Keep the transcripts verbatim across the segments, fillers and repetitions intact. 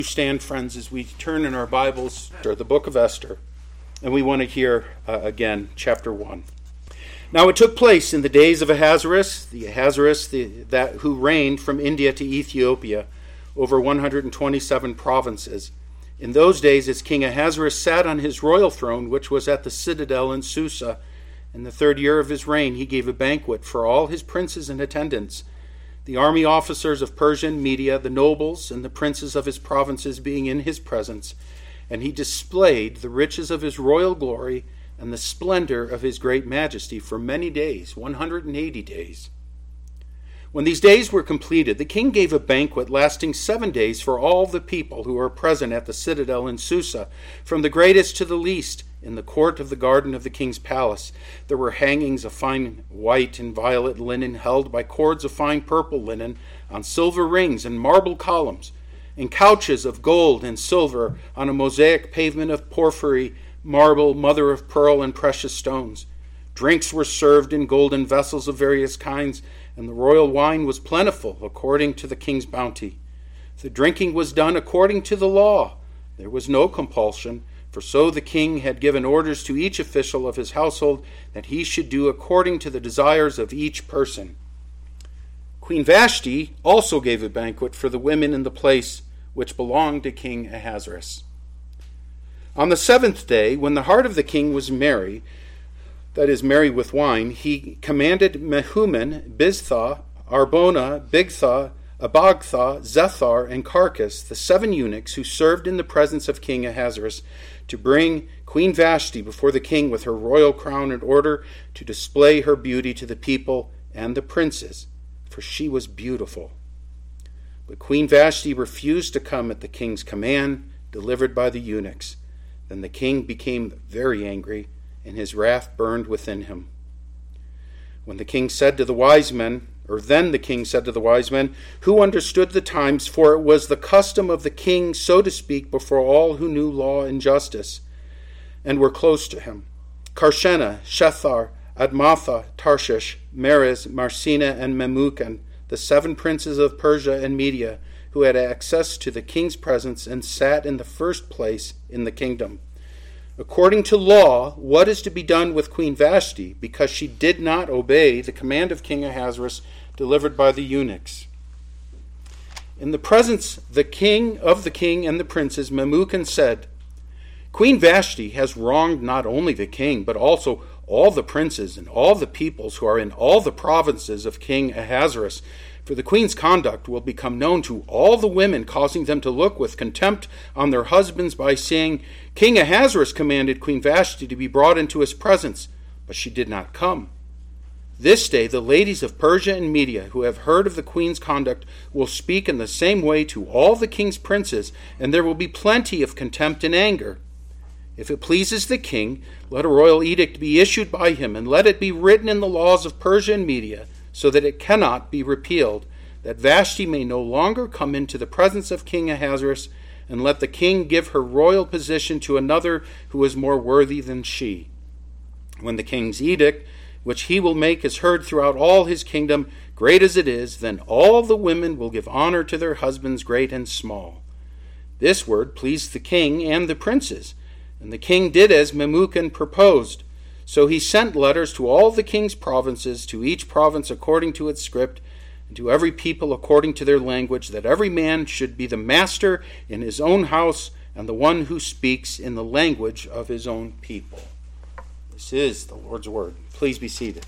Stand, friends, as we turn in our Bibles to the book of Esther, and we want to hear uh, again chapter one. Now it took place in the days of Ahasuerus, the Ahasuerus the, that who reigned from India to Ethiopia over one hundred twenty-seven provinces. In those days, as King Ahasuerus sat on his royal throne, which was at the citadel in Susa, in the third year of his reign, he gave a banquet for all his princes and attendants, the army officers of Persia and Media, the nobles and the princes of his provinces being in his presence, and he displayed the riches of his royal glory and the splendor of his great majesty for many days, one hundred eighty days. When these days were completed, the king gave a banquet lasting seven days for all the people who were present at the citadel in Susa, from the greatest to the least, in the court of the garden of the king's palace. There were hangings of fine white and violet linen held by cords of fine purple linen on silver rings and marble columns, and couches of gold and silver on a mosaic pavement of porphyry, marble, mother of pearl, and precious stones. Drinks were served in golden vessels of various kinds, and the royal wine was plentiful according to the king's bounty. The drinking was done according to the law. There was no compulsion, for so the king had given orders to each official of his household that he should do according to the desires of each person. Queen Vashti also gave a banquet for the women in the place which belonged to King Ahasuerus. On the seventh day, when the heart of the king was merry, that is, merry with wine, he commanded Mehuman, Biztha, Arbona, Bigtha, Abagtha, Zethar, and Carcas, the seven eunuchs who served in the presence of King Ahasuerus, to bring Queen Vashti before the king with her royal crown in order to display her beauty to the people and the princes, for she was beautiful. But Queen Vashti refused to come at the king's command, delivered by the eunuchs. Then the king became very angry, and his wrath burned within him. When the king said to the wise men, or then the king said to the wise men, who understood the times, for it was the custom of the king, so to speak, before all who knew law and justice, and were close to him, Karshena, Shethar, Admatha, Tarshish, Meres, Marsina, and Memucan, the seven princes of Persia and Media, who had access to the king's presence and sat in the first place in the kingdom. According to law, what is to be done with Queen Vashti, because she did not obey the command of King Ahasuerus delivered by the eunuchs? In the presence the king of the king and the princes, Memucan said, Queen Vashti has wronged not only the king, but also all the princes and all the peoples who are in all the provinces of King Ahasuerus. For the queen's conduct will become known to all the women, causing them to look with contempt on their husbands by saying, King Ahasuerus commanded Queen Vashti to be brought into his presence, but she did not come. This day the ladies of Persia and Media, who have heard of the queen's conduct, will speak in the same way to all the king's princes, and there will be plenty of contempt and anger. If it pleases the king, let a royal edict be issued by him, and let it be written in the laws of Persia and Media, so that it cannot be repealed, that Vashti may no longer come into the presence of King Ahasuerus, and let the king give her royal position to another who is more worthy than she. When the king's edict, which he will make, is heard throughout all his kingdom, great as it is, then all the women will give honor to their husbands, great and small. This word pleased the king and the princes, and the king did as Memucan proposed. So he sent letters to all the king's provinces, to each province according to its script, and to every people according to their language, that every man should be the master in his own house, and the one who speaks in the language of his own people. This is the Lord's word. Please be seated.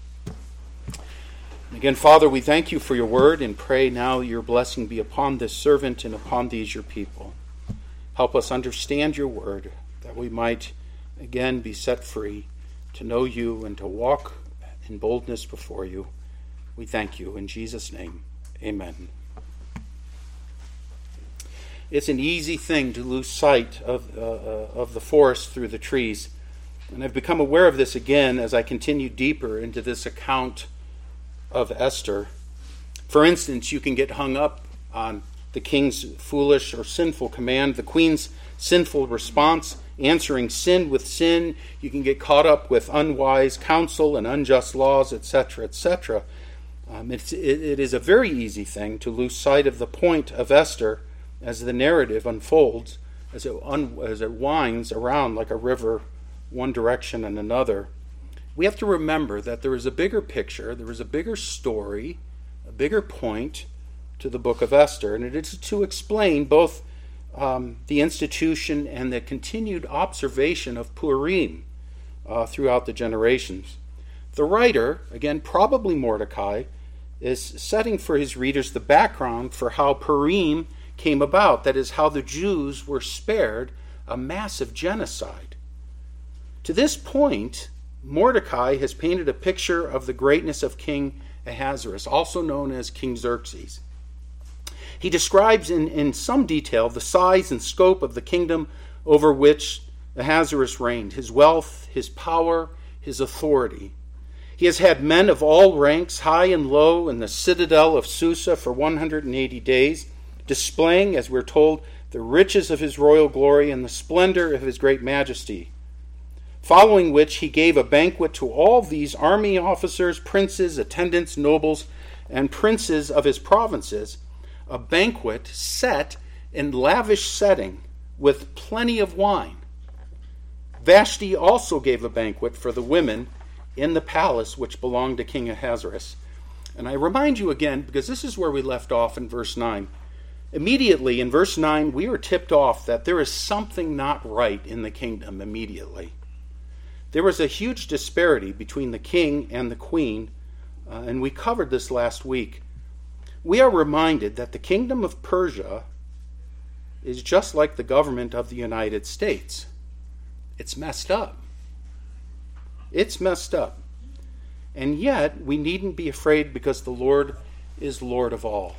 And again, Father, we thank you for your word, and pray now your blessing be upon this servant and upon these your people. Help us understand your word, that we might again be set free to know you and to walk in boldness before you. We thank you. In Jesus' name, amen. It's an easy thing to lose sight of, uh, uh, of the forest through the trees. And I've become aware of this again as I continue deeper into this account of Esther. For instance, you can get hung up on the king's foolish or sinful command, the queen's sinful response, answering sin with sin. You can get caught up with unwise counsel and unjust laws, et cetera, et cetera. Um, it's, it, it is a very easy thing to lose sight of the point of Esther as the narrative unfolds, as it, un, as it winds around like a river, one direction and another, we have to remember that there is a bigger picture, there is a bigger story, a bigger point to the book of Esther, and it is to explain both um, the institution and the continued observation of Purim uh, throughout the generations. The writer, again, probably Mordecai, is setting for his readers the background for how Purim came about, that is, how the Jews were spared a massive genocide. To this point, Mordecai has painted a picture of the greatness of King Ahasuerus, also known as King Xerxes. He describes in, in some detail the size and scope of the kingdom over which Ahasuerus reigned, his wealth, his power, his authority. He has had men of all ranks, high and low, in the citadel of Susa for one hundred eighty days, displaying, as we're told, the riches of his royal glory and the splendor of his great majesty. Following which he gave a banquet to all these army officers, princes, attendants, nobles, and princes of his provinces, a banquet set in lavish setting with plenty of wine. Vashti also gave a banquet for the women in the palace which belonged to King Ahasuerus. And I remind you again, because this is where we left off in verse nine. Immediately in verse nine, we are tipped off that there is something not right in the kingdom immediately. There was a huge disparity between the king and the queen, uh, and we covered this last week. We are reminded that the kingdom of Persia is just like the government of the United States. It's messed up. It's messed up. And yet, we needn't be afraid because the Lord is Lord of all.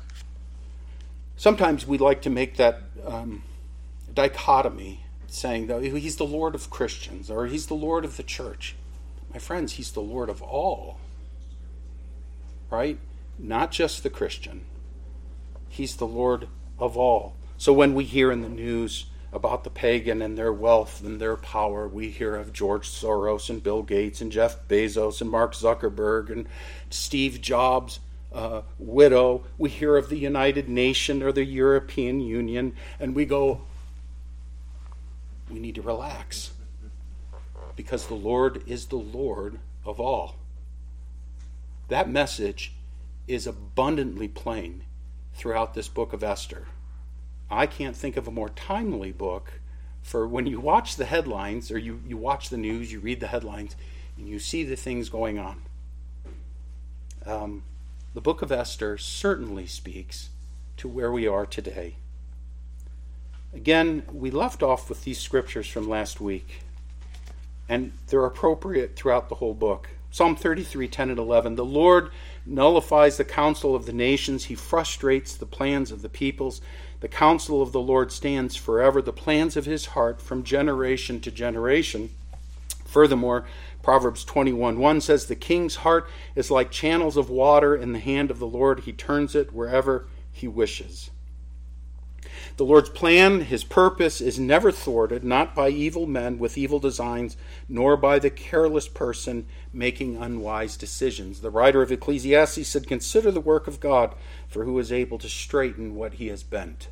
Sometimes we like to make that um, dichotomy, saying that he's the Lord of Christians or he's the Lord of the church. My friends, he's the Lord of all. Right? Not just the Christian. He's the Lord of all. So when we hear in the news about the pagan and their wealth and their power, we hear of George Soros and Bill Gates and Jeff Bezos and Mark Zuckerberg and Steve Jobs' uh, widow. We hear of the United Nations or the European Union, and we go, we need to relax because the Lord is the Lord of all. That message is abundantly plain throughout this book of Esther. I can't think of a more timely book for when you watch the headlines, or you, you watch the news, you read the headlines, and you see the things going on. Um, the book of Esther certainly speaks to where we are today. Again, we left off with these scriptures from last week, and they're appropriate throughout the whole book. Psalm thirty-three, ten and eleven, the Lord nullifies the counsel of the nations. He frustrates the plans of the peoples. The counsel of the Lord stands forever, the plans of his heart from generation to generation. Furthermore, Proverbs twenty-one one says, the king's heart is like channels of water in the hand of the Lord. He turns it wherever he wishes. The Lord's plan, his purpose, is never thwarted, not by evil men with evil designs, nor by the careless person making unwise decisions. The writer of Ecclesiastes said, consider the work of God, for who is able to straighten what he has bent.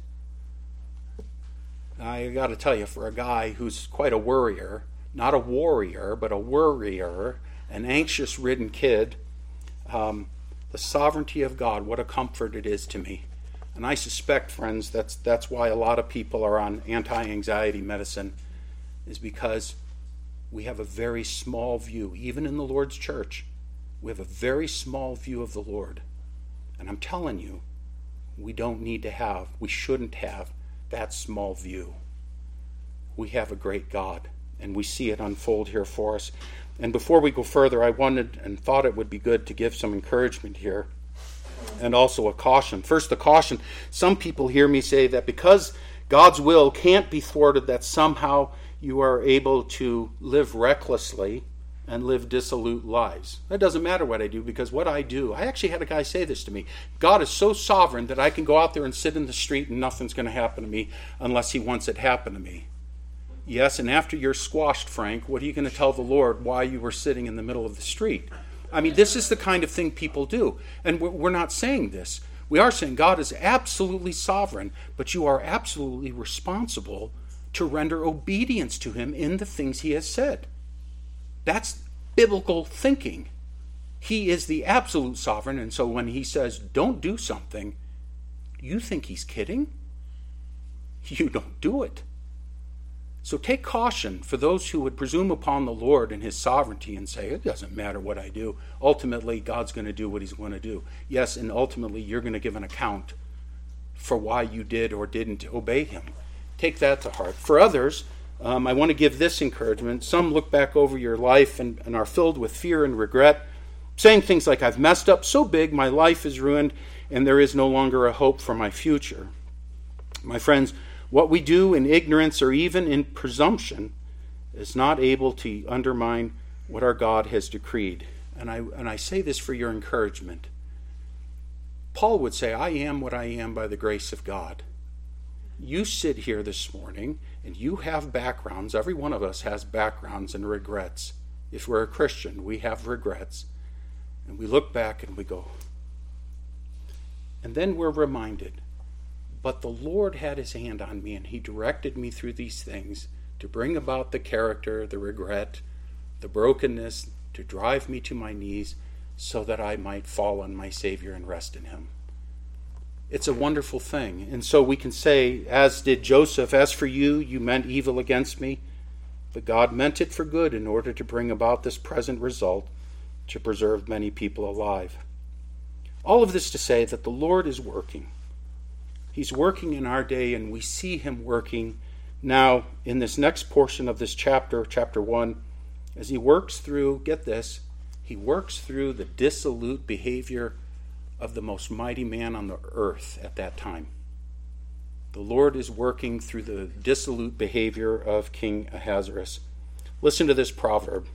I got to tell you, for a guy who's quite a worrier, not a warrior, but a worrier, an anxious-ridden kid, um, the sovereignty of God, what a comfort it is to me. And I suspect, friends, that's that's why a lot of people are on anti-anxiety medicine, is because we have a very small view, even in the Lord's church, we have a very small view of the Lord. And I'm telling you, we don't need to have, we shouldn't have that small view. We have a great God, and we see it unfold here for us. And before we go further, I wanted and thought it would be good to give some encouragement here. And also a caution. First, a caution. Some people hear me say that because God's will can't be thwarted, that somehow you are able to live recklessly and live dissolute lives. That doesn't matter what I do, because what I do, I actually had a guy say this to me. God is so sovereign that I can go out there and sit in the street and nothing's going to happen to me unless he wants it happen to me. Yes, and after you're squashed, Frank, what are you going to tell the Lord why you were sitting in the middle of the street? I mean, this is the kind of thing people do. And we're not saying this. We are saying God is absolutely sovereign, but you are absolutely responsible to render obedience to him in the things he has said. That's biblical thinking. He is the absolute sovereign, and so when he says, don't do something, you think he's kidding? You don't do it. So take caution for those who would presume upon the Lord and his sovereignty and say, it doesn't matter what I do. Ultimately, God's going to do what he's going to do. Yes, and ultimately, you're going to give an account for why you did or didn't obey him. Take that to heart. For others, um, I want to give this encouragement. Some look back over your life and, and are filled with fear and regret, saying things like, I've messed up so big, my life is ruined, and there is no longer a hope for my future. My friends, what we do in ignorance or even in presumption is not able to undermine what our God has decreed. And I, and I say this for your encouragement. Paul would say, I am what I am by the grace of God. You sit here this morning and you have backgrounds. Every one of us has backgrounds and regrets. If we're a Christian, we have regrets. And we look back and we go. And then we're reminded, but the Lord had his hand on me and he directed me through these things to bring about the character, the regret, the brokenness, to drive me to my knees so that I might fall on my Savior and rest in him. It's a wonderful thing. And so we can say, as did Joseph, as for you, you meant evil against me, but God meant it for good in order to bring about this present result, to preserve many people alive. All of this to say that the Lord is working. He's working in our day, and we see him working now in this next portion of this chapter, chapter one, as he works through, get this, he works through the dissolute behavior of the most mighty man on the earth at that time. The Lord is working through the dissolute behavior of King Ahasuerus. Listen to this proverb.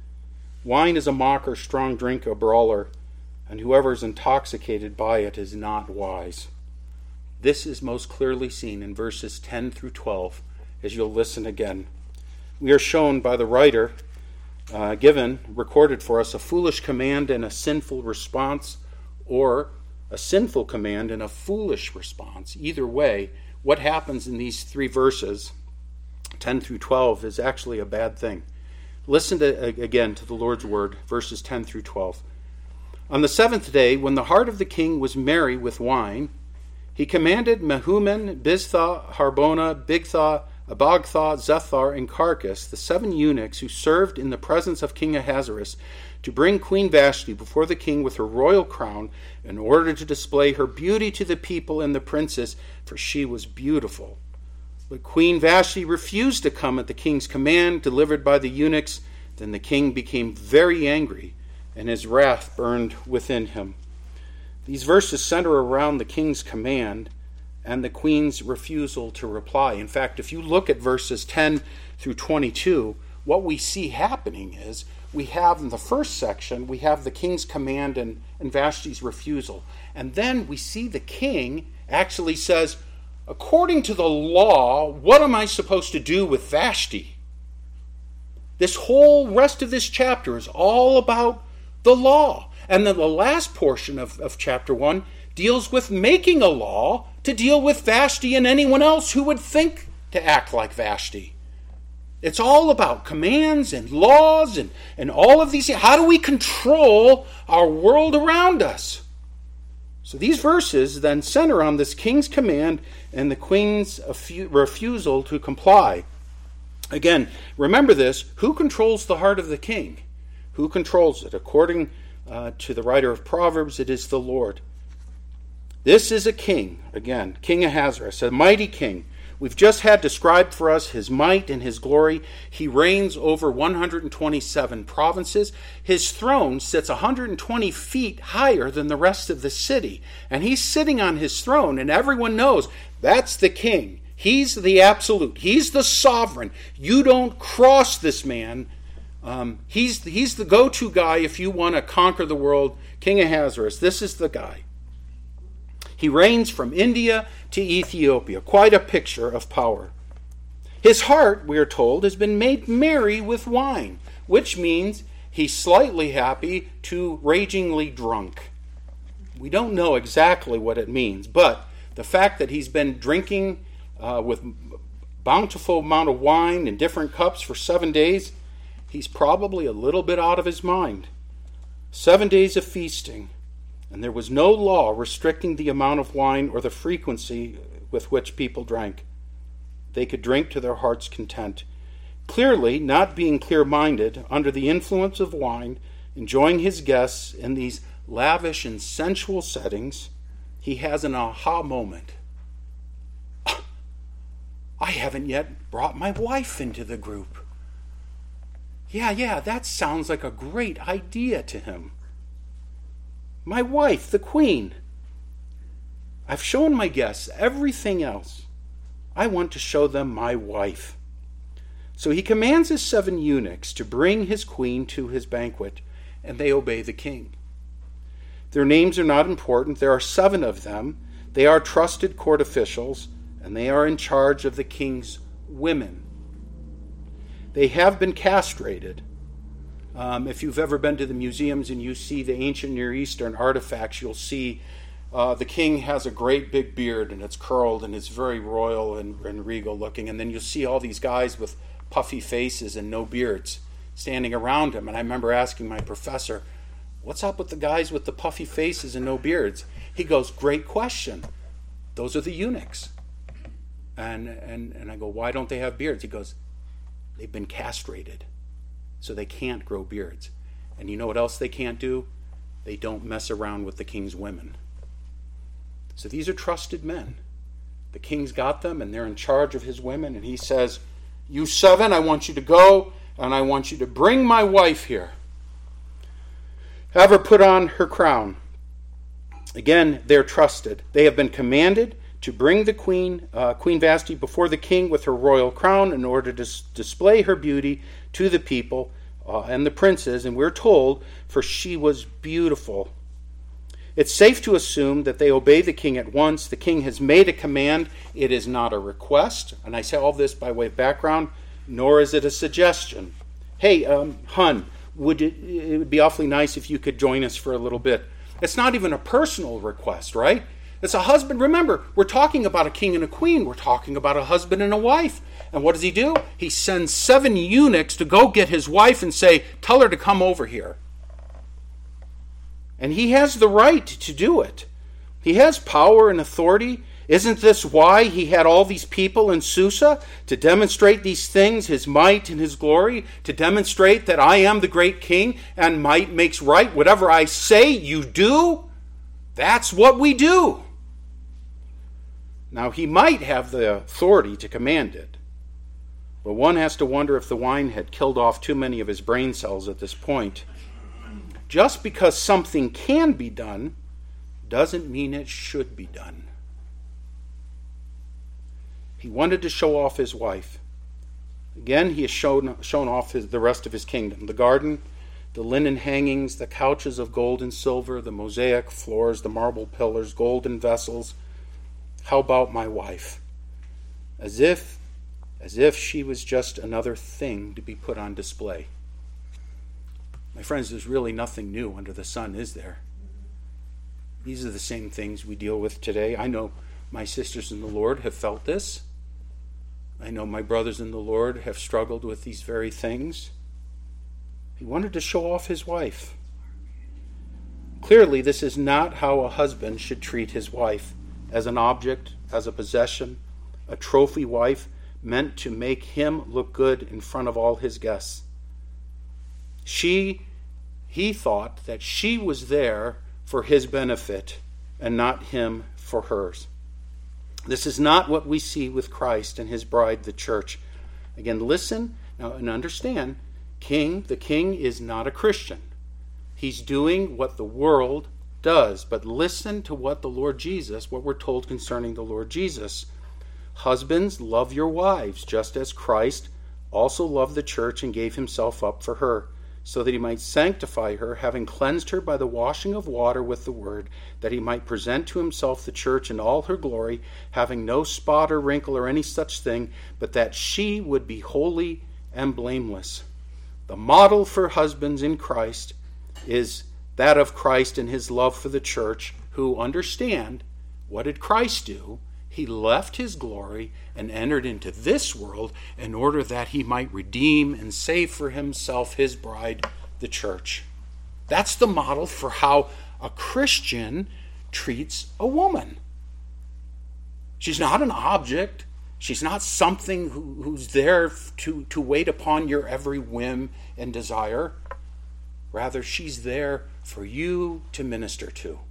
Wine is a mocker, strong drink a brawler, and whoever is intoxicated by it is not wise. This is most clearly seen in verses ten through twelve, as you'll listen again. We are shown by the writer, uh, given, recorded for us, a foolish command and a sinful response, or a sinful command and a foolish response. Either way, what happens in these three verses, ten through twelve, is actually a bad thing. Listen to, again to the Lord's word, verses ten through twelve. On the seventh day, when the heart of the king was merry with wine, he commanded Mehuman, Biztha, Harbona, Bigtha, Abagtha, Zethar, and Carcass, the seven eunuchs who served in the presence of King Ahasuerus, to bring Queen Vashti before the king with her royal crown, in order to display her beauty to the people and the princess, for she was beautiful. But Queen Vashti refused to come at the king's command, delivered by the eunuchs. Then the king became very angry, and his wrath burned within him. These verses center around the king's command and the queen's refusal to reply. In fact, if you look at verses ten through twenty-two, what we see happening is we have in the first section, we have the king's command and, and Vashti's refusal. And then we see the king actually says, according to the law, what am I supposed to do with Vashti? This whole rest of this chapter is all about the law. And then the last portion of, of chapter one deals with making a law to deal with Vashti and anyone else who would think to act like Vashti. It's all about commands and laws and, and all of these things. How do we control our world around us? So these verses then center on this king's command and the queen's refusal to comply. Again, remember this, who controls the heart of the king? Who controls it? According uh, to the writer of Proverbs, it is the Lord. This is a king, again, King Ahasuerus, a mighty king. We've just had described for us his might and his glory. He reigns over one hundred twenty-seven provinces. His throne sits one hundred twenty feet higher than the rest of the city. And he's sitting on his throne, and everyone knows that's the king. He's the absolute. He's the sovereign. You don't cross this man. Um, he's, he's the go-to guy if you want to conquer the world. King Ahasuerus, this is the guy. He reigns from India to Ethiopia. Quite a picture of power. His heart, we are told, has been made merry with wine, which means he's slightly happy to ragingly drunk. We don't know exactly what it means, but the fact that he's been drinking uh, with bountiful amount of wine in different cups for seven days, he's probably a little bit out of his mind. Seven days of feasting, and there was no law restricting the amount of wine or the frequency with which people drank. They could drink to their heart's content. Clearly, not being clear-minded, under the influence of wine, enjoying his guests in these lavish and sensual settings, he has an aha moment. I haven't yet brought my wife into the group. Yeah, yeah, that sounds like a great idea to him. My wife, the queen. I've shown my guests everything else. I want to show them my wife. So he commands his seven eunuchs to bring his queen to his banquet, and they obey the king. Their names are not important. There are seven of them. They are trusted court officials, and they are in charge of the king's women. They have been castrated. Um, if you've ever been to the museums and you see the ancient Near Eastern artifacts, you'll see uh, the king has a great big beard, and it's curled, and it's very royal and, and regal looking. And then you'll see all these guys with puffy faces and no beards standing around him. And I remember asking my professor, what's up with the guys with the puffy faces and no beards? He goes, great question. Those are the eunuchs. And, and, and I go, why don't they have beards? He goes, they've been castrated, so they can't grow beards. And you know what else they can't do? They don't mess around with the king's women. So these are trusted men. The king's got them, and they're in charge of his women. And he says, you seven, I want you to go, and I want you to bring my wife here. Have her put on her crown. Again, they're trusted. They have been commanded to bring the queen, uh, Queen Vashti, before the king with her royal crown in order to s- display her beauty to the people uh, and the princes. And we're told, for she was beautiful. It's safe to assume that they obey the king at once. The king has made a command. It is not a request. And I say all this by way of background, nor is it a suggestion. Hey, um, hun, would it, it would be awfully nice if you could join us for a little bit. It's not even a personal request, right? It's a husband. Remember, we're talking about a king and a queen. We're talking about a husband and a wife. And what does he do? He sends seven eunuchs to go get his wife and say, tell her to come over here. And he has the right to do it. He has power and authority. Isn't this why he had all these people in Susa? To demonstrate these things, his might and his glory, to demonstrate that I am the great king and might makes right. Whatever I say, you do. That's what we do. Now, he might have the authority to command it, but one has to wonder if the wine had killed off too many of his brain cells at this point. Just because something can be done doesn't mean it should be done. He wanted to show off his wife. Again, he has shown, shown off his, the rest of his kingdom. The garden, the linen hangings, the couches of gold and silver, the mosaic floors, the marble pillars, golden vessels. How about my wife? As if, as if she was just another thing to be put on display. My friends, there's really nothing new under the sun, is there? These are the same things we deal with today. I know my sisters in the Lord have felt this. I know my brothers in the Lord have struggled with these very things. He wanted to show off his wife. Clearly, this is not how a husband should treat his wife, as an object, as a possession, a trophy wife meant to make him look good in front of all his guests. She, he thought that she was there for his benefit and not him for hers. This is not what we see with Christ and his bride, the church. Again, listen now and understand, king, the king is not a Christian. He's doing what the world does, but listen to what the Lord Jesus, what we're told concerning the Lord Jesus. Husbands, love your wives, just as Christ also loved the church and gave himself up for her, so that he might sanctify her, having cleansed her by the washing of water with the word, that he might present to himself the church in all her glory, having no spot or wrinkle or any such thing, but that she would be holy and blameless. The model for husbands in Christ is that of Christ and his love for the church, who understand, what did Christ do? He left his glory and entered into this world in order that he might redeem and save for himself his bride, the church. That's the model for how a Christian treats a woman. She's not an object. She's not something who, who's there to, to wait upon your every whim and desire. Rather, she's there for you to minister to,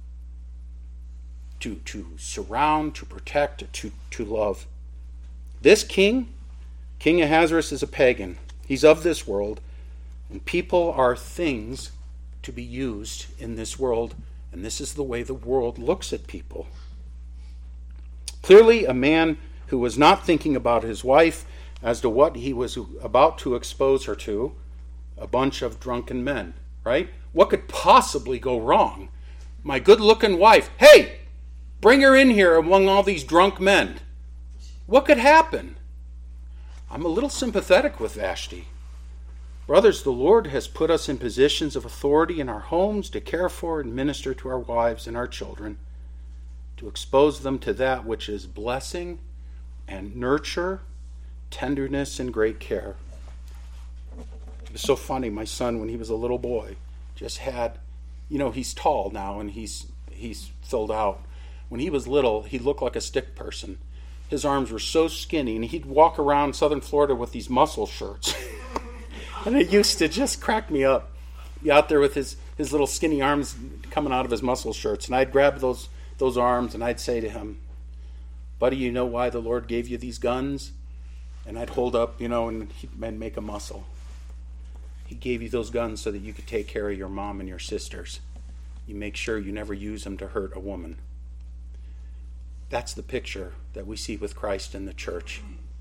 to, to surround, to protect, to, to love. This king, King Ahasuerus, is a pagan. He's of this world, and people are things to be used in this world, and this is the way the world looks at people. Clearly, a man who was not thinking about his wife as to what he was about to expose her to, a bunch of drunken men, right? What could possibly go wrong? My good-looking wife, hey, bring her in here among all these drunk men. What could happen? I'm a little sympathetic with Vashti. Brothers, the Lord has put us in positions of authority in our homes to care for and minister to our wives and our children, to expose them to that which is blessing and nurture, tenderness, and great care. It was so funny. My son, when he was a little boy, just had, you know, he's tall now and he's he's filled out. When he was little, he looked like a stick person. His arms were so skinny, and he'd walk around southern Florida with these muscle shirts. And it used to just crack me up. Be out there with his, his little skinny arms coming out of his muscle shirts. And I'd grab those those arms and I'd say to him, buddy, you know why the Lord gave you these guns? And I'd hold up, you know, and he'd make a muscle. He gave you those guns so that you could take care of your mom and your sisters. You make sure you never use them to hurt a woman. That's the picture that we see with Christ in the church.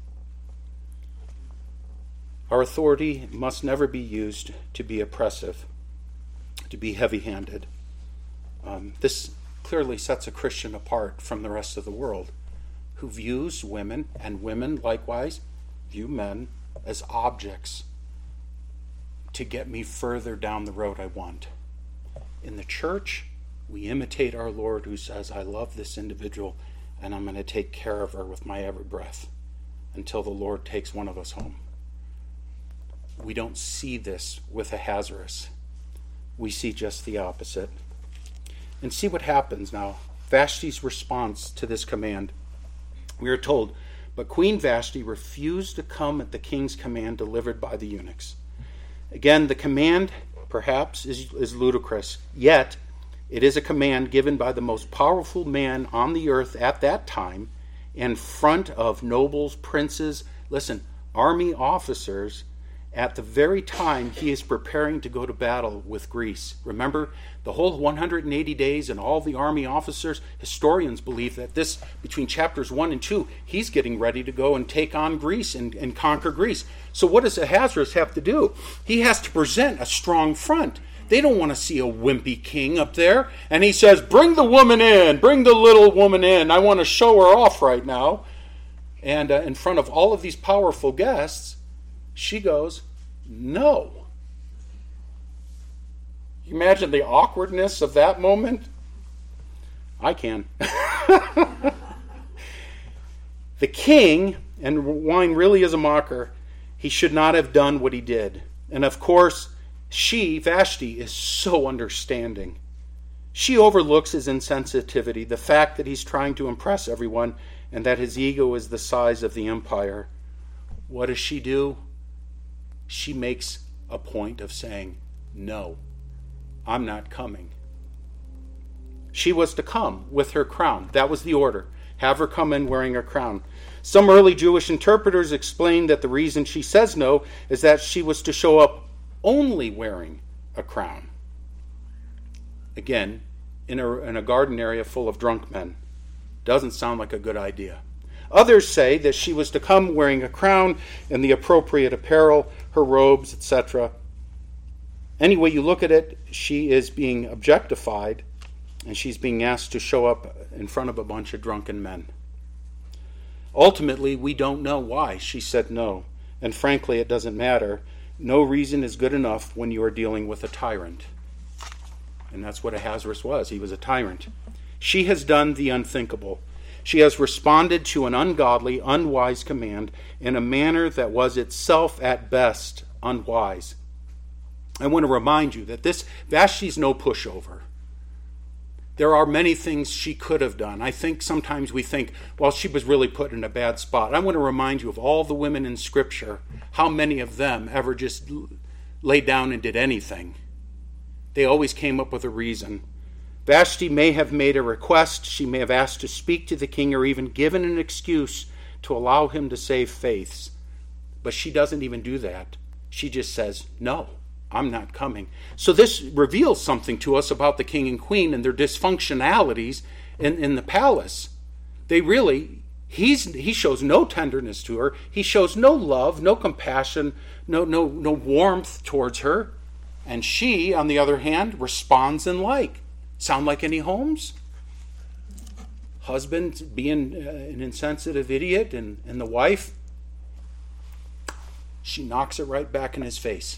Our authority must never be used to be oppressive, to be heavy-handed. Um, this clearly sets a Christian apart from the rest of the world, who views women, and women likewise view men, as objects to get me further down the road I want. In the church, we imitate our Lord, who says, I love this individual, and I'm going to take care of her with my every breath until the Lord takes one of us home. We don't see this with Ahasuerus. We see just the opposite. And see what happens now. Vashti's response to this command. We are told, but Queen Vashti refused to come at the king's command delivered by the eunuchs. Again, the command, perhaps, is, is ludicrous. Yet, it is a command given by the most powerful man on the earth at that time, in front of nobles, princes, listen, army officers, at the very time he is preparing to go to battle with Greece. Remember, the whole one hundred eighty days and all the army officers, historians believe that this, between chapters one and two, he's getting ready to go and take on Greece and, and conquer Greece. So what does Ahasuerus have to do? He has to present a strong front. They don't want to see a wimpy king up there. And he says, bring the woman in, bring the little woman in. I want to show her off right now. And uh, in front of all of these powerful guests, she goes, no. You imagine the awkwardness of that moment? I can. The king, and wine really is a mocker, he should not have done what he did. And of course, she, Vashti, is so understanding. She overlooks his insensitivity, the fact that he's trying to impress everyone, and that his ego is the size of the empire. What does she do? She makes a point of saying, no, I'm not coming. She was to come with her crown. That was the order. Have her come in wearing her crown. Some early Jewish interpreters explained that the reason she says no is that she was to show up only wearing a crown. Again, in a, in a garden area full of drunk men. Doesn't sound like a good idea. Others say that she was to come wearing a crown and the appropriate apparel, her robes, et cetera. Any way you look at it, she is being objectified, and she's being asked to show up in front of a bunch of drunken men. Ultimately, we don't know why she said no, and frankly, it doesn't matter. No reason is good enough when you are dealing with a tyrant. And that's what Ahasuerus was. He was a tyrant. She has done the unthinkable. She has responded to an ungodly, unwise command in a manner that was itself at best unwise. I want to remind you that this Vashti's no pushover. There are many things she could have done. I think sometimes we think, well, she was really put in a bad spot. I want to remind you of all the women in Scripture, how many of them ever just laid down and did anything. They always came up with a reason. Vashti may have made a request. She may have asked to speak to the king or even given an excuse to allow him to save faiths. But she doesn't even do that. She just says, no, I'm not coming. So this reveals something to us about the king and queen and their dysfunctionalities in, in the palace. They really, he's, he shows no tenderness to her. He shows no love, no compassion, no, no, no warmth towards her. And she, on the other hand, responds in like. Sound like any homes? Husband being uh, an insensitive idiot, and, and the wife, she knocks it right back in his face.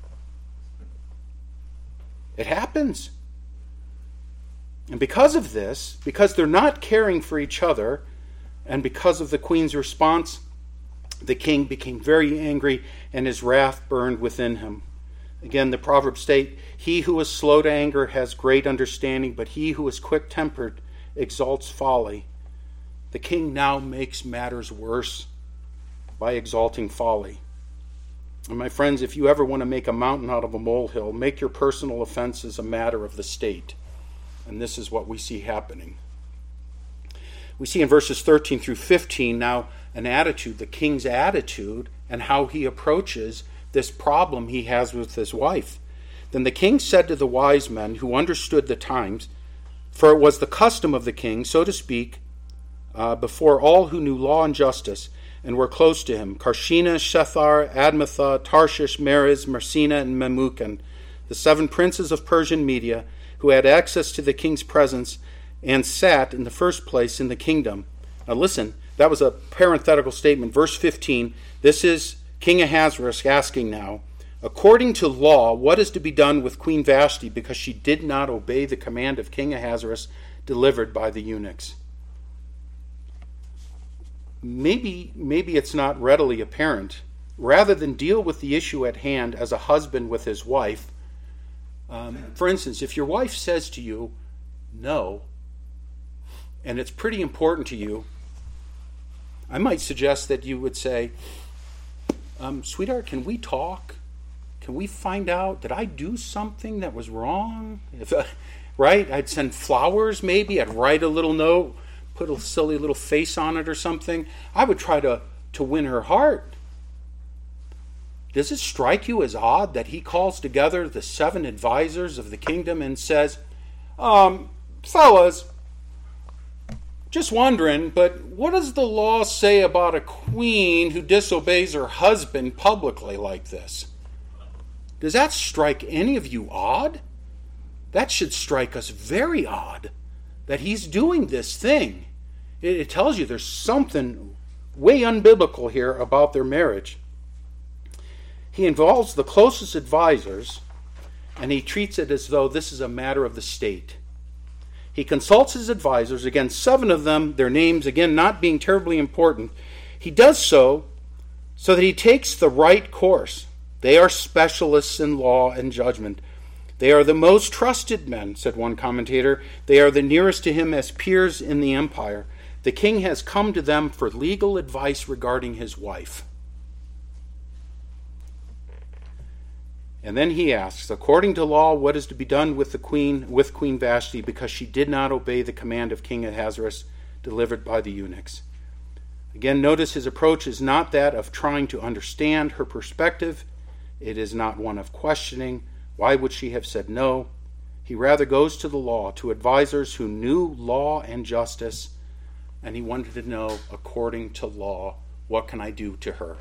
It happens. And because of this, because they're not caring for each other, and because of the queen's response, the king became very angry, and his wrath burned within him. Again, the Proverbs state, he who is slow to anger has great understanding, but he who is quick-tempered exalts folly. The king now makes matters worse by exalting folly. And my friends, if you ever want to make a mountain out of a molehill, make your personal offenses a matter of the state. And this is what we see happening. We see in verses thirteen through fifteen now an attitude, the king's attitude, and how he approaches this problem he has with his wife. Then the king said to the wise men who understood the times, for it was the custom of the king, so to speak, uh, before all who knew law and justice and were close to him, Karshena, Shethar, Admatha, Tarshish, Meres, Mersina, and Memucan, the seven princes of Persian Media, who had access to the king's presence and sat in the first place in the kingdom. Now listen, that was a parenthetical statement. Verse fifteen, this is King Ahasuerus asking now, according to law, what is to be done with Queen Vashti because she did not obey the command of King Ahasuerus delivered by the eunuchs? Maybe, maybe it's not readily apparent. Rather than deal with the issue at hand as a husband with his wife, um, for instance, if your wife says to you, no, and it's pretty important to you, I might suggest that you would say, Um, sweetheart, can we talk? Can we find out, did I do something that was wrong? If, uh, right? I'd send flowers maybe. I'd write a little note, put a silly little face on it or something. I would try to, to win her heart. Does it strike you as odd that he calls together the seven advisors of the kingdom and says, um, fellas, just wondering, but what does the law say about a queen who disobeys her husband publicly like this? Does that strike any of you odd? That should strike us very odd that he's doing this thing. It, it tells you there's something way unbiblical here about their marriage. He involves the closest advisors, and he treats it as though this is a matter of the state. He consults his advisors, again, seven of them, their names, again, not being terribly important. He does so so that he takes the right course. They are specialists in law and judgment. They are the most trusted men, said one commentator. They are the nearest to him as peers in the empire. The king has come to them for legal advice regarding his wife. And then he asks, according to law, what is to be done with the queen, with Queen Vashti, because she did not obey the command of King Ahasuerus delivered by the eunuchs? Again, notice his approach is not that of trying to understand her perspective. It is not one of questioning, why would she have said no? He rather goes to the law, to advisors who knew law and justice, and he wanted to know, according to law, what can I do to her?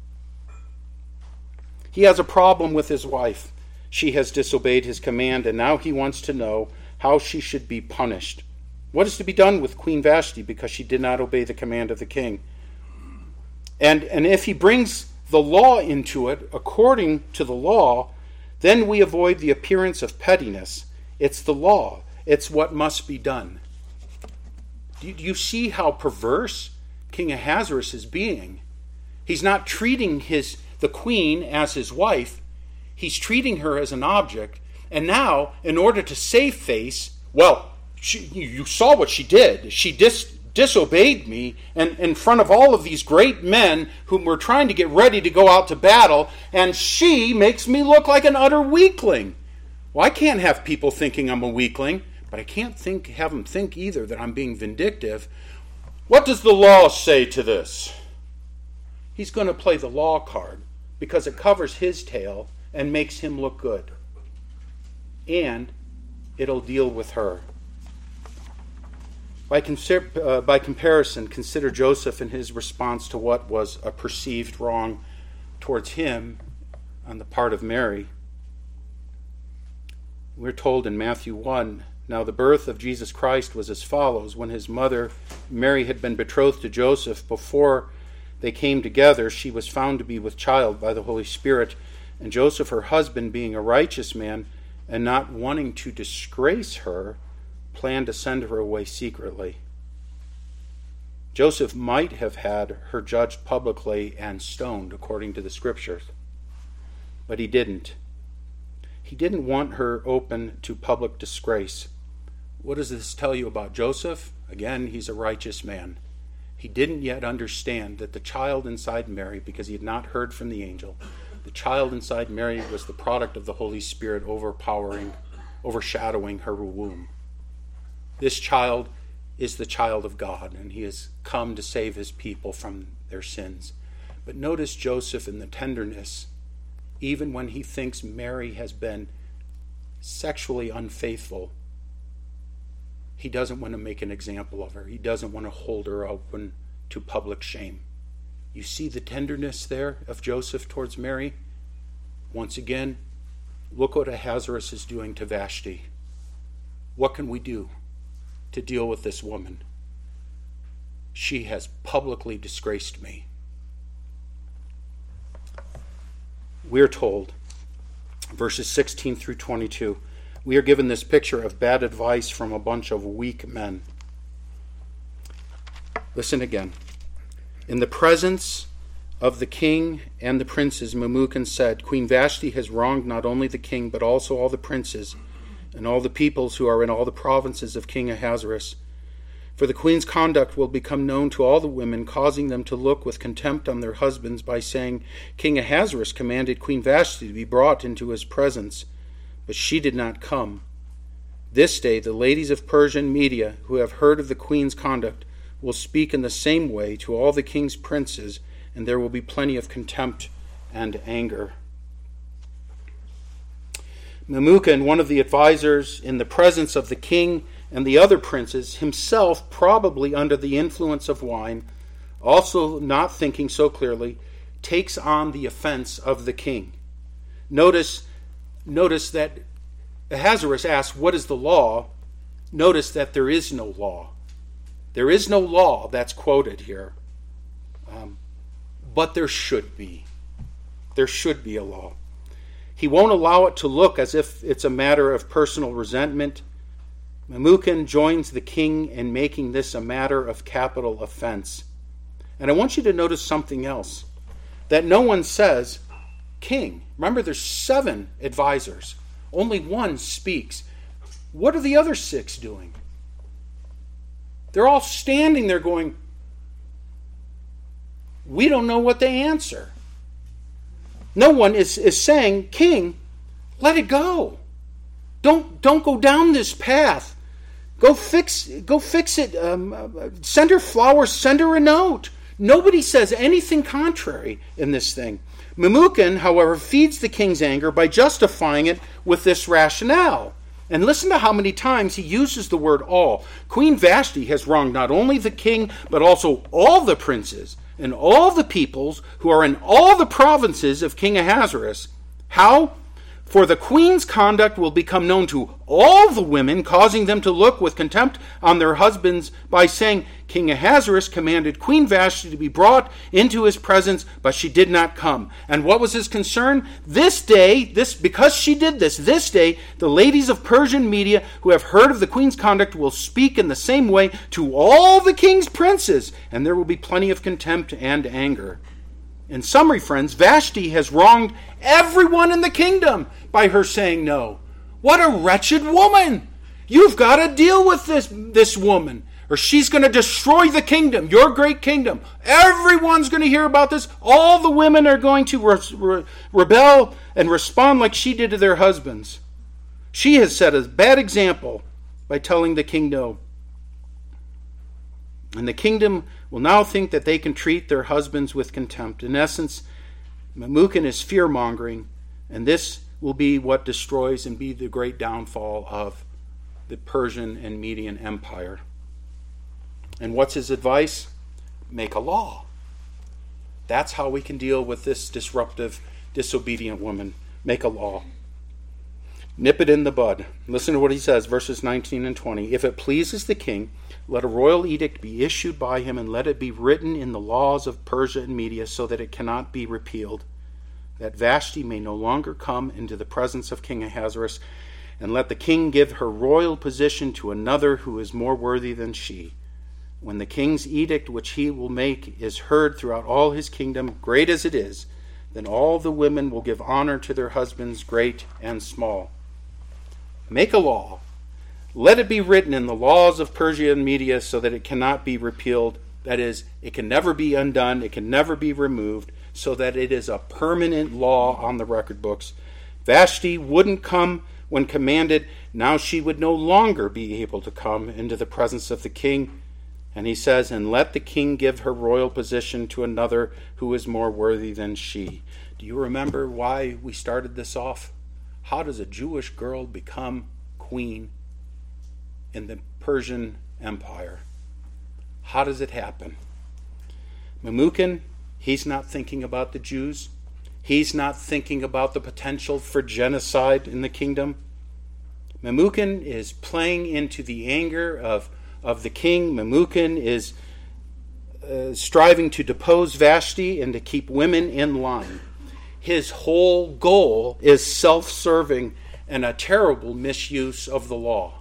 He has a problem with his wife. She has disobeyed his command, and now he wants to know how she should be punished. What is to be done with Queen Vashti because she did not obey the command of the king? And, and if he brings the law into it, according to the law, then we avoid the appearance of pettiness, It's the law. It's what must be done. Do you see how perverse King Ahasuerus is being? He's not treating his the queen as his wife. He's treating her as an object. And now, in order to save face, well, she, you saw what she did. She dis, disobeyed me and in front of all of these great men whom were trying to get ready to go out to battle, and she makes me look like an utter weakling. Well, I can't have people thinking I'm a weakling, but I can't think have them think either that I'm being vindictive. What does the law say to this? He's going to play the law card because it covers his tail and makes him look good. And it'll deal with her. By, consi- uh, by comparison, consider Joseph and his response to what was a perceived wrong towards him on the part of Mary. We're told in Matthew one, now the birth of Jesus Christ was as follows. When his mother, Mary, had been betrothed to Joseph, before they came together, she was found to be with child by the Holy Spirit. And Joseph, her husband, being a righteous man, and not wanting to disgrace her, planned to send her away secretly. Joseph might have had her judged publicly and stoned, according to the scriptures, but he didn't. He didn't want her open to public disgrace. What does this tell you about Joseph? Again, he's a righteous man. He didn't yet understand that the child inside Mary, because he had not heard from the angel, the child inside Mary was the product of the Holy Spirit overpowering, overshadowing her womb. This child is the child of God, and he has come to save his people from their sins. But notice Joseph in the tenderness, even when he thinks Mary has been sexually unfaithful, he doesn't want to make an example of her. He doesn't want to hold her open to public shame. You see the tenderness there of Joseph towards Mary? Once again, look what Ahasuerus is doing to Vashti. What can we do to deal with this woman? She has publicly disgraced me. We're told, verses sixteen through twenty-two, we are given this picture of bad advice from a bunch of weak men. Listen again. In the presence of the king and the princes, Memucan said, Queen Vashti has wronged not only the king, but also all the princes and all the peoples who are in all the provinces of King Ahasuerus. For the queen's conduct will become known to all the women, causing them to look with contempt on their husbands by saying, King Ahasuerus commanded Queen Vashti to be brought into his presence, but she did not come. This day the ladies of Persia and Media, who have heard of the queen's conduct, will speak in the same way to all the king's princes, and there will be plenty of contempt and anger. Memucan, one of the advisors, in the presence of the king and the other princes, himself probably under the influence of wine, also not thinking so clearly, takes on the offense of the king. Notice, notice that Ahasuerus asks, what is the law? Notice that there is no law. There is no law that's quoted here. Um, but there should be. There should be a law. He won't allow it to look as if it's a matter of personal resentment. Memucan joins the king in making this a matter of capital offense. And I want you to notice something else. That no one says, King. Remember, there's seven advisors. Only one speaks. What are the other six doing? They're all standing there going, we don't know what they answer. No one is, is saying, King, let it go. Don't, don't go down this path. Go fix, go fix it. Um, send her flowers. Send her a note. Nobody says anything contrary in this thing. Memucan, however, feeds the king's anger by justifying it with this rationale. And listen to how many times he uses the word all. Queen Vashti has wronged not only the king, but also all the princes and all the peoples who are in all the provinces of King Ahasuerus. How? For the queen's conduct will become known to all the women, causing them to look with contempt on their husbands by saying, King Ahasuerus commanded Queen Vashti to be brought into his presence, but she did not come. And what was his concern? This day, this because she did this, this day, the ladies of Persian Media who have heard of the queen's conduct will speak in the same way to all the king's princes, and there will be plenty of contempt and anger. In summary, friends, Vashti has wronged everyone in the kingdom by her saying no. What a wretched woman! You've got to deal with this, this woman, or she's going to destroy the kingdom, your great kingdom. Everyone's going to hear about this. All the women are going to re- re- rebel and respond like she did to their husbands. She has set a bad example by telling the king no. And the kingdom will now think that they can treat their husbands with contempt. In essence, Memucan is fear-mongering, and this will be what destroys and be the great downfall of the Persian and Median Empire. And what's his advice? Make a law. That's how we can deal with this disruptive, disobedient woman. Make a law. Nip it in the bud. Listen to what he says, verses nineteen and twenty. If it pleases the king, let a royal edict be issued by him, and let it be written in the laws of Persia and Media so that it cannot be repealed, that Vashti may no longer come into the presence of King Ahasuerus, and let the king give her royal position to another who is more worthy than she. When the king's edict which he will make is heard throughout all his kingdom, great as it is, then all the women will give honor to their husbands, great and small. Make a law. Let it be written in the laws of Persia and Media so that it cannot be repealed. That is, it can never be undone, it can never be removed, so that it is a permanent law on the record books. Vashti wouldn't come when commanded. Now she would no longer be able to come into the presence of the king. And he says, and let the king give her royal position to another who is more worthy than she. Do you remember why we started this off? How does a Jewish girl become queen in the Persian Empire? How does it happen? Memucan, he's not thinking about the Jews. He's not thinking about the potential for genocide in the kingdom. Memucan is playing into the anger of, of the king. Memucan is uh, striving to depose Vashti and to keep women in line. His whole goal is self-serving and a terrible misuse of the law.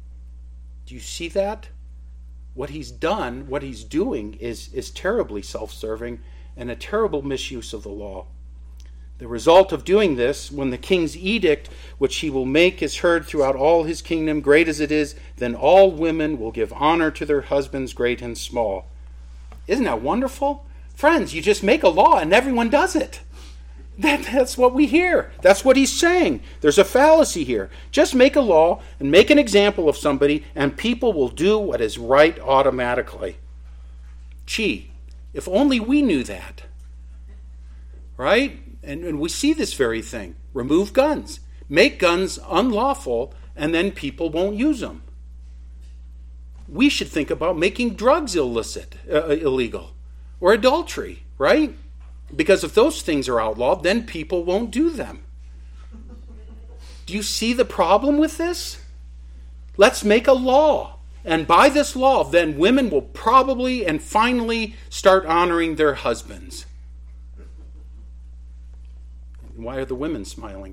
Do you see that? What he's done, what he's doing is, is terribly self-serving and a terrible misuse of the law. The result of doing this, when the king's edict, which he will make, is heard throughout all his kingdom, great as it is, then all women will give honor to their husbands, great and small. Isn't that wonderful? Friends, you just make a law and everyone does it. That, that's what we hear. That's what he's saying. There's a fallacy here. Just make a law and make an example of somebody, and people will do what is right automatically. Gee, if only we knew that. Right? And, and we see this very thing. Remove guns. Make guns unlawful, and then people won't use them. We should think about making drugs illicit, uh, illegal, or adultery, right? Because if those things are outlawed, then people won't do them. Do you see the problem with this? Let's make a law. And by this law, then women will probably and finally start honoring their husbands. Why are the women smiling?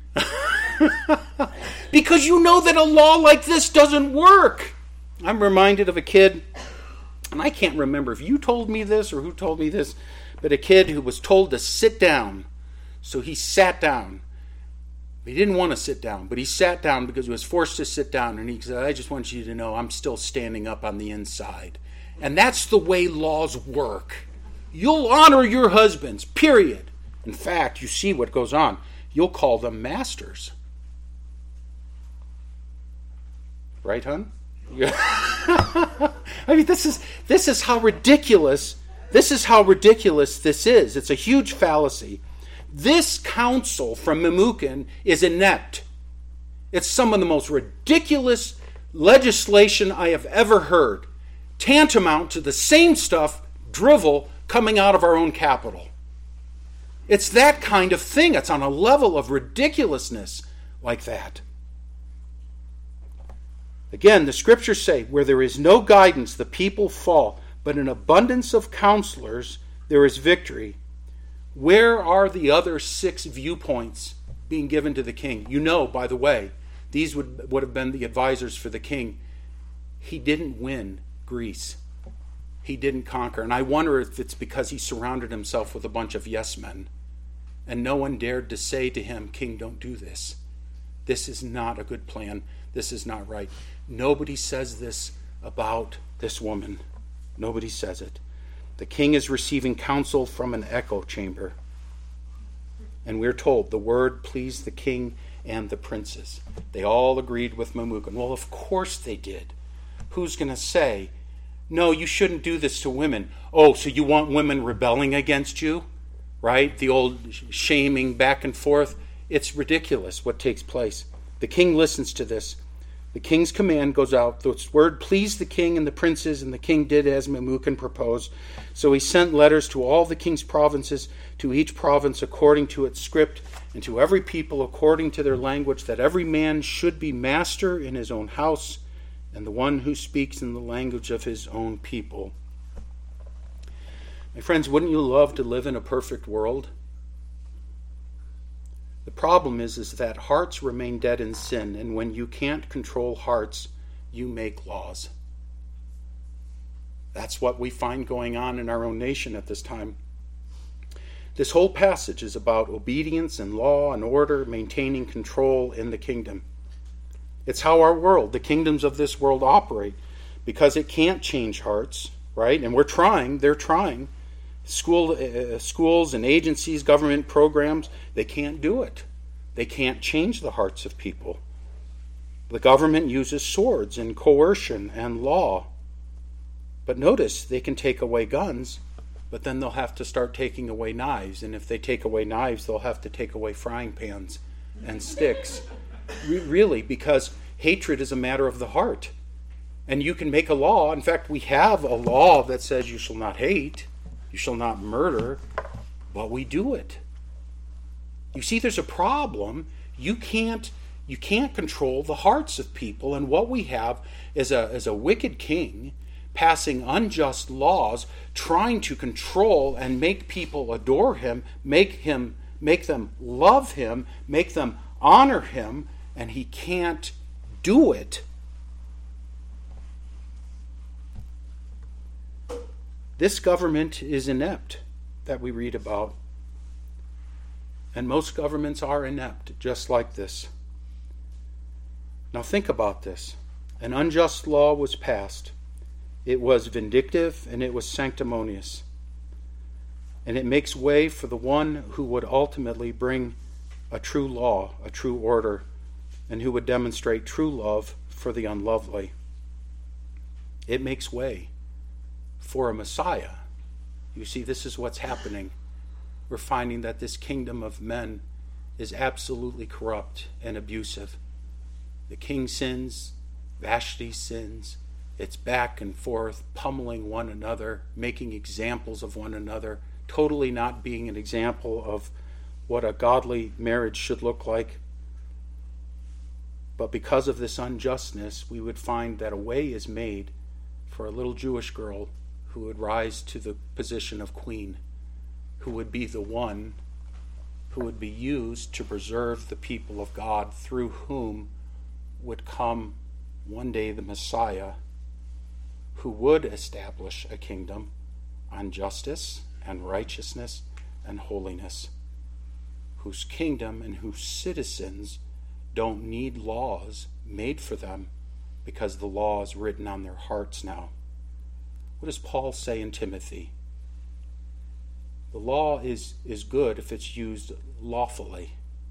Because you know that a law like this doesn't work. I'm reminded of a kid, and I can't remember if you told me this or who told me this, but a kid who was told to sit down. So he sat down. He didn't want to sit down, but he sat down because he was forced to sit down. And he said, I just want you to know I'm still standing up on the inside. And that's the way laws work. You'll honor your husbands, period. In fact, you see what goes on. You'll call them masters. Right, hon? I mean, this is this is how ridiculous This is how ridiculous this is. It's a huge fallacy. This counsel from Memucan is inept. It's some of the most ridiculous legislation I have ever heard. Tantamount to the same stuff, drivel, coming out of our own capital. It's that kind of thing. It's on a level of ridiculousness like that. Again, the scriptures say, where there is no guidance, the people fall, but in abundance of counselors, there is victory. Where are the other six viewpoints being given to the king? You know, by the way, these would, would have been the advisors for the king. He didn't win Greece. He didn't conquer. And I wonder if it's because he surrounded himself with a bunch of yes men. And no one dared to say to him, King, don't do this. This is not a good plan. This is not right. Nobody says this about this woman. Nobody says it. The king is receiving counsel from an echo chamber. And we're told the word pleased the king and the princes. They all agreed with Memucan. Well, of course they did. Who's going to say, no, you shouldn't do this to women? Oh, so you want women rebelling against you? Right? The old shaming back and forth. It's ridiculous what takes place. The king listens to this. The king's command goes out. The word pleased the king and the princes, and the king did as Memucan proposed. So he sent letters to all the king's provinces, to each province according to its script, and to every people according to their language, that every man should be master in his own house, and the one who speaks in the language of his own people. My friends, wouldn't you love to live in a perfect world? The problem is, is that hearts remain dead in sin, and when you can't control hearts, you make laws. That's what we find going on in our own nation at this time. This whole passage is about obedience and law and order, maintaining control in the kingdom. It's how our world, the kingdoms of this world, operate, because it can't change hearts, right? And we're trying, they're trying. School, uh, schools and agencies, government programs, they can't do it. They can't change the hearts of people. The government uses swords and coercion and law. But notice, they can take away guns, but then they'll have to start taking away knives. And if they take away knives, they'll have to take away frying pans and sticks. Re- really, because hatred is a matter of the heart. And you can make a law. In fact, we have a law that says you shall not hate. You shall not murder, but we do it. You see, there's a problem. You can't, you can't control the hearts of people, and what we have is a, is a wicked king passing unjust laws, trying to control and make people adore him, make him, make them love him, make them honor him, and he can't do it. This government is inept that we read about. And most governments are inept, just like this. Now think about this. An unjust law was passed. It was vindictive and it was sanctimonious. And it makes way for the one who would ultimately bring a true law, a true order, and who would demonstrate true love for the unlovely. It makes way for a Messiah. You see, this is what's happening. We're finding that this kingdom of men is absolutely corrupt and abusive. The king sins, Vashti sins. It's back and forth, pummeling one another, making examples of one another, totally not being an example of what a godly marriage should look like. But because of this unjustness, we would find that a way is made for a little Jewish girl who would rise to the position of queen, who would be the one who would be used to preserve the people of God, through whom would come one day the Messiah, who would establish a kingdom on justice and righteousness and holiness, whose kingdom and whose citizens don't need laws made for them, because the law is written on their hearts now. What does Paul say in Timothy? The law is, is good if it's used lawfully,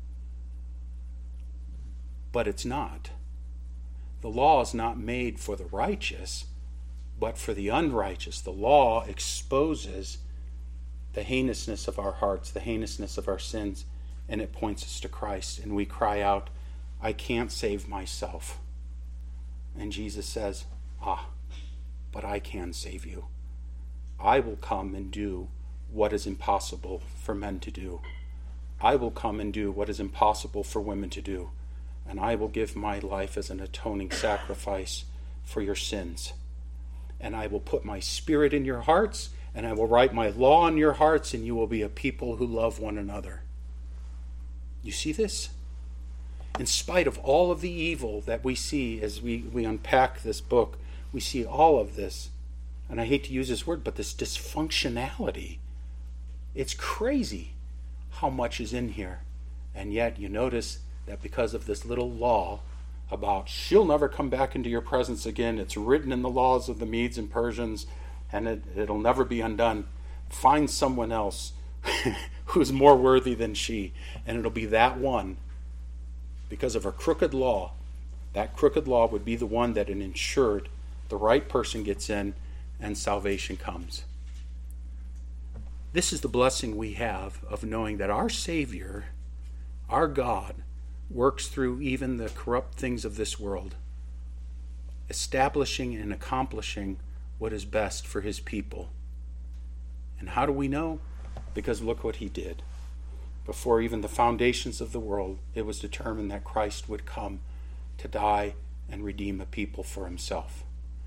but it's not. The law is not made for the righteous, but for the unrighteous. The law exposes the heinousness of our hearts, the heinousness of our sins, and it points us to Christ. And we cry out, I can't save myself. And Jesus says, ah, but I can save you. I will come and do what is impossible for men to do. I will come and do what is impossible for women to do, and I will give my life as an atoning sacrifice for your sins. And I will put my spirit in your hearts, and I will write my law in your hearts, and you will be a people who love one another. You see this? In spite of all of the evil that we see as we, we unpack this book, we see all of this. And I hate to use this word, but this dysfunctionality. It's crazy how much is in here. And yet you notice that because of this little law about she'll never come back into your presence again, it's written in the laws of the Medes and Persians, and it, it'll never be undone. Find someone else who's more worthy than she, and it'll be that one. Because of a crooked law, that crooked law would be the one that ensured the right person gets in and salvation comes. This is the blessing we have of knowing that our Savior, our God, works through even the corrupt things of this world, establishing and accomplishing what is best for his people. And how do we know? Because look what he did. Before even the foundations of the world, it was determined that Christ would come to die and redeem a people for himself.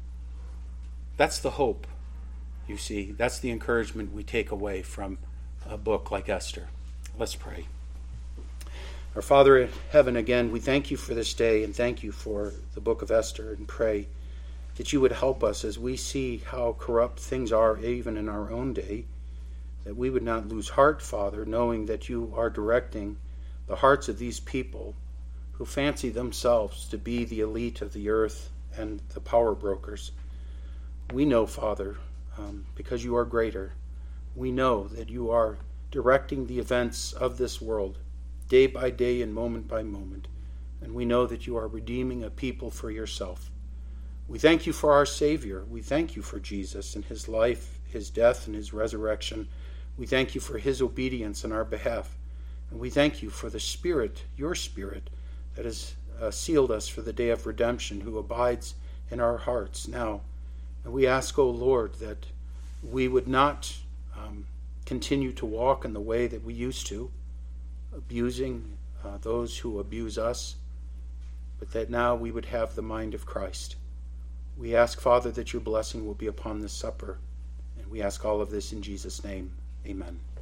That's the hope, you see. That's the encouragement we take away from a book like Esther. Let's pray. Our Father in heaven, again, we thank you for this day and thank you for the book of Esther, and pray that you would help us as we see how corrupt things are even in our own day, that we would not lose heart, Father, knowing that you are directing the hearts of these people who fancy themselves to be the elite of the earth and the power brokers. We know, Father, um, because you are greater, we know that you are directing the events of this world day by day and moment by moment, and we know that you are redeeming a people for yourself. We thank you for our Savior. We thank you for Jesus and his life, his death, and his resurrection. We thank you for his obedience on our behalf. And we thank you for the Spirit, your Spirit, that has uh, sealed us for the day of redemption, who abides in our hearts now. And we ask, O Lord, that we would not um, continue to walk in the way that we used to, abusing uh, those who abuse us, but that now we would have the mind of Christ. We ask, Father, that your blessing will be upon this supper, and we ask all of this in Jesus' name. Amen.